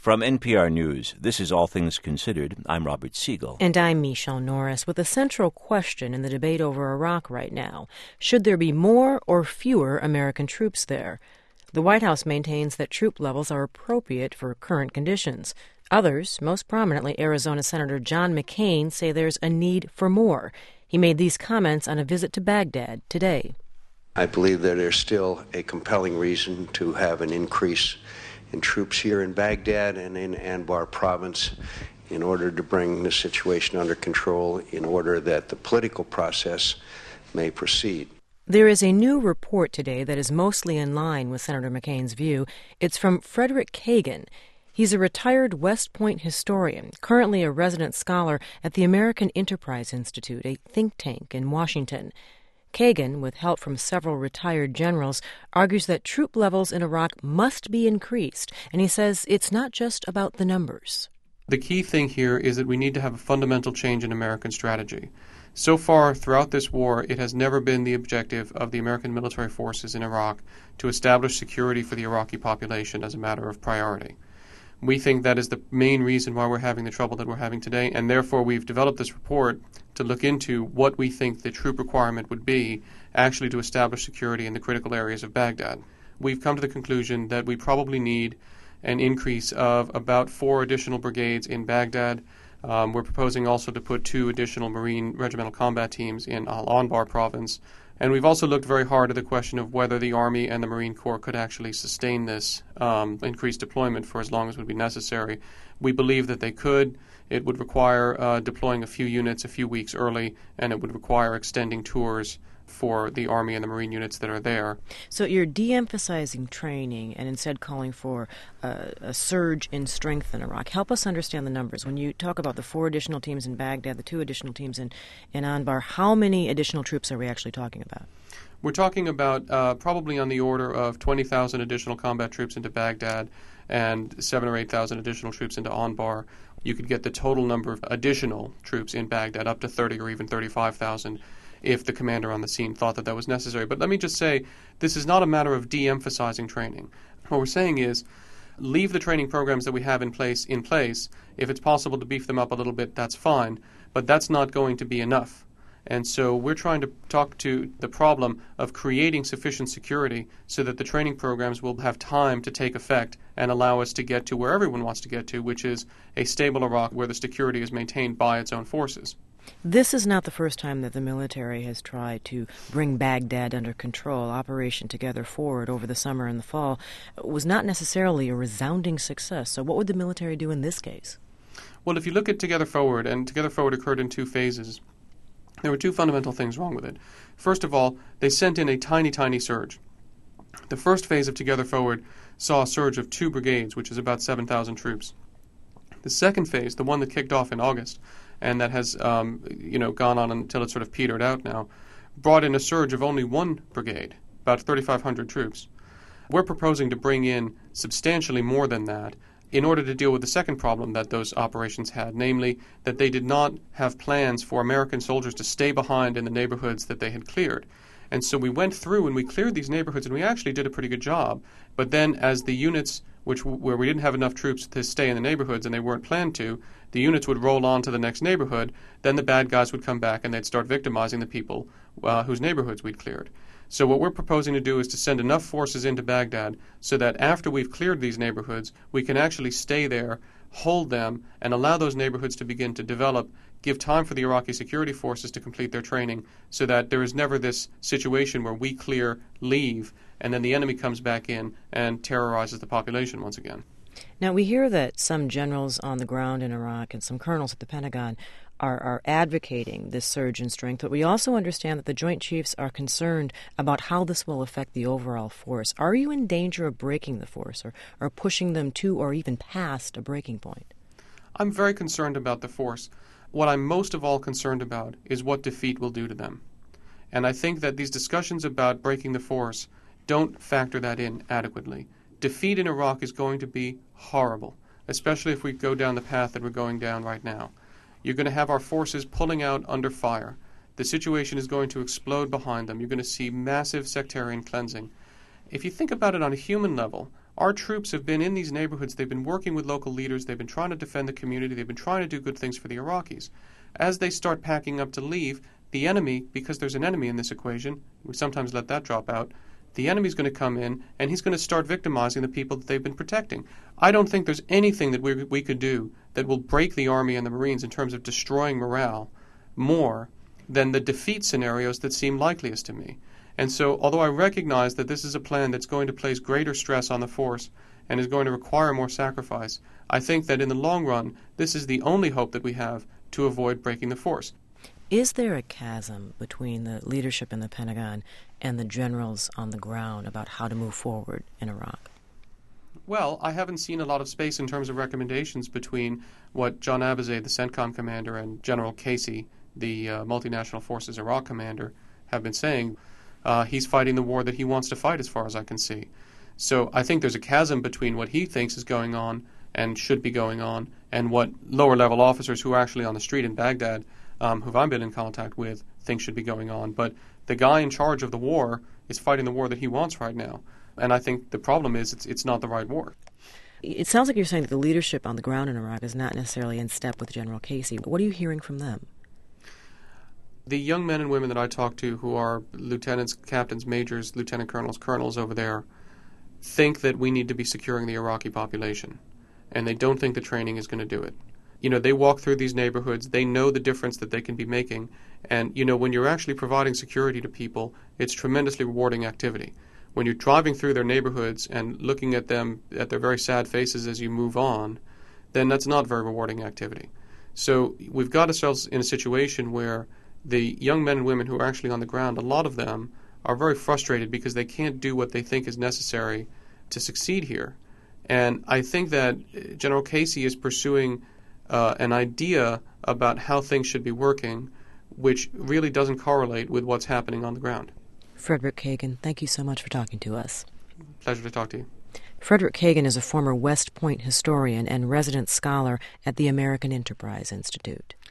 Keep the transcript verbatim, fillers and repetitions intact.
From N P R News, this is All Things Considered. I'm Robert Siegel. And I'm Michelle Norris, with a central question in the debate over Iraq right now. Should there be more or fewer American troops there? The White House maintains that troop levels are appropriate for current conditions. Others, most prominently Arizona Senator John McCain, say there's a need for more. He made these comments on a visit to Baghdad today. I believe that there's still a compelling reason to have an increase in troops here in Baghdad and in Anbar province in order to bring the situation under control, in order that the political process may proceed. There is a new report today that is mostly in line with Senator McCain's view. It's from Frederick Kagan. He's a retired West Point historian, currently a resident scholar at the American Enterprise Institute, a think tank in Washington. Kagan, with help from several retired generals, argues that troop levels in Iraq must be increased, and he says it's not just about the numbers. The key thing here is that we need to have a fundamental change in American strategy. So far, throughout this war, it has never been the objective of the American military forces in Iraq to establish security for the Iraqi population as a matter of priority. We think that is the main reason why we're having the trouble that we're having today, and therefore we've developed this report to look into what we think the troop requirement would be actually to establish security in the critical areas of Baghdad. We've come to the conclusion that we probably need an increase of about four additional brigades in Baghdad. Um, we're proposing also to put two additional Marine regimental combat teams in Al-Anbar province. And we've also looked very hard at the question of whether the Army and the Marine Corps could actually sustain this um, increased deployment for as long as would be necessary. We believe that they could. It would require uh, deploying a few units a few weeks early, and it would require extending tours for the Army and the Marine units that are there. So you're de-emphasizing training and instead calling for a, a surge in strength in Iraq. Help us understand the numbers. When you talk about the four additional teams in Baghdad, the two additional teams in, in Anbar, how many additional troops are we actually talking about? We're talking about uh, probably on the order of twenty thousand additional combat troops into Baghdad and seven or eight thousand additional troops into Anbar. You could get the total number of additional troops in Baghdad up to thirty or even thirty-five thousand if the commander on the scene thought that that was necessary. But let me just say, this is not a matter of de-emphasizing training. What we're saying is, leave the training programs that we have in place in place. If it's possible to beef them up a little bit, that's fine. But that's not going to be enough. And so we're trying to talk to the problem of creating sufficient security so that the training programs will have time to take effect and allow us to get to where everyone wants to get to, which is a stable Iraq where the security is maintained by its own forces. This is not the first time that the military has tried to bring Baghdad under control. Operation Together Forward over the summer and the fall was not necessarily a resounding success. So what would the military do in this case? Well, if you look at Together Forward, and Together Forward occurred in two phases, there were two fundamental things wrong with it. First of all, they sent in a tiny, tiny surge. The first phase of Together Forward saw a surge of two brigades, which is about seven thousand troops. The second phase, the one that kicked off in August, and that has um, you know, gone on until it's sort of petered out now, brought in a surge of only one brigade, about thirty-five hundred troops. We're proposing to bring in substantially more than that in order to deal with the second problem that those operations had, namely that they did not have plans for American soldiers to stay behind in the neighborhoods that they had cleared. And so we went through and we cleared these neighborhoods, and we actually did a pretty good job. But then as the units which where we didn't have enough troops to stay in the neighborhoods and they weren't planned to, the units would roll on to the next neighborhood, then the bad guys would come back and they'd start victimizing the people uh, whose neighborhoods we'd cleared. So what we're proposing to do is to send enough forces into Baghdad so that after we've cleared these neighborhoods, we can actually stay there, hold them, and allow those neighborhoods to begin to develop, give time for the Iraqi security forces to complete their training so that there is never this situation where we clear, leave, and then the enemy comes back in and terrorizes the population once again. Now, we hear that some generals on the ground in Iraq and some colonels at the Pentagon are, are advocating this surge in strength, but we also understand that the Joint Chiefs are concerned about how this will affect the overall force. Are you in danger of breaking the force or, or pushing them to or even past a breaking point? I'm very concerned about the force. What I'm most of all concerned about is what defeat will do to them. And I think that these discussions about breaking the force don't factor that in adequately. Defeat in Iraq is going to be horrible, especially if we go down the path that we're going down right now. You're going to have our forces pulling out under fire. The situation is going to explode behind them. You're going to see massive sectarian cleansing. If you think about it on a human level, Our troops have been in these neighborhoods. They've been working with local leaders. They've been trying to defend the community. They've been trying to do good things for the Iraqis. As they start packing up to leave, the enemy, because there's an enemy in this equation, we sometimes let that drop out, the enemy's going to come in and he's going to start victimizing the people that they've been protecting. I don't think there's anything that we, we could do that will break the Army and the Marines in terms of destroying morale more than the defeat scenarios that seem likeliest to me. And so, although I recognize that this is a plan that's going to place greater stress on the force and is going to require more sacrifice, I think that in the long run, this is the only hope that we have to avoid breaking the force. Is there a chasm between the leadership in the Pentagon and the generals on the ground about how to move forward in Iraq? Well, I haven't seen a lot of space in terms of recommendations between what John Abizaid, the CENTCOM commander, and General Casey, the uh, Multinational Forces Iraq commander, have been saying. Uh, he's fighting the war that he wants to fight, as far as I can see. So I think there's a chasm between what he thinks is going on and should be going on and what lower-level officers who are actually on the street in Baghdad, um, who I've been in contact with, think should be going on. But the guy in charge of the war is fighting the war that he wants right now. And I think the problem is it's, it's not the right war. It sounds like you're saying that the leadership on the ground in Iraq is not necessarily in step with General Casey. What are you hearing from them? The young men and women that I talk to who are lieutenants, captains, majors, lieutenant colonels, colonels over there think that we need to be securing the Iraqi population, and they don't think the training is going to do it. You know, they walk through these neighborhoods, they know the difference that they can be making, and, you know, when you're actually providing security to people, it's tremendously rewarding activity. When you're driving through their neighborhoods and looking at them, at their very sad faces as you move on, then that's not very rewarding activity. So we've got ourselves in a situation where the young men and women who are actually on the ground, a lot of them are very frustrated because they can't do what they think is necessary to succeed here. And I think that General Casey is pursuing uh, an idea about how things should be working, which really doesn't correlate with what's happening on the ground. Frederick Kagan, thank you so much for talking to us. Pleasure to talk to you. Frederick Kagan is a former West Point historian and resident scholar at the American Enterprise Institute.